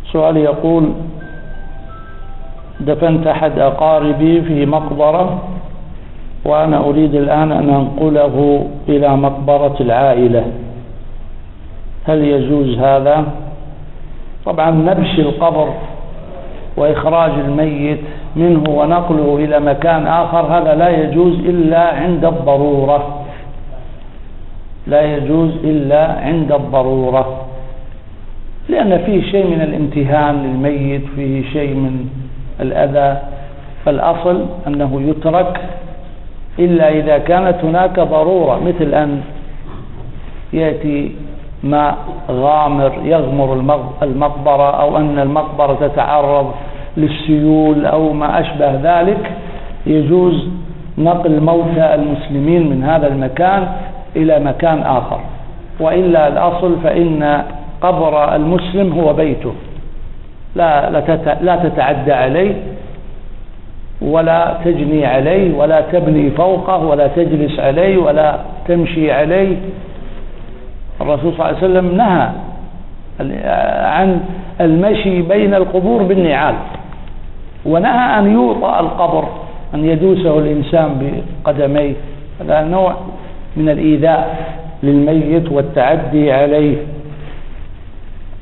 سؤال يقول: دفنت أحد أقاربي في مقبرة وأنا أريد الآن أن أنقله إلى مقبرة العائلة، هل يجوز هذا؟ طبعا نبش القبر وإخراج الميت منه ونقله إلى مكان آخر هذا لا يجوز إلا عند الضرورة، لا يجوز إلا عند الضرورة، لأن فيه شيء من الامتهان للميت، فيه شيء من الأذى، فالأصل أنه يترك إلا إذا كانت هناك ضرورة، مثل أن يأتي ماء غامر يغمر المقبرة، أو أن المقبرة تتعرض للسيول أو ما أشبه ذلك، يجوز نقل موتى المسلمين من هذا المكان إلى مكان آخر. وإلا الأصل فإن قبر المسلم هو بيته، لا تتعدى عليه ولا تجني عليه ولا تبني فوقه ولا تجلس عليه ولا تمشي عليه. الرسول صلى الله عليه وسلم نهى عن المشي بين القبور بالنعال، ونهى أن يوطأ القبر، أن يدوسه الإنسان بقدميه، هذا نوع من الإيذاء للميت والتعدي عليه.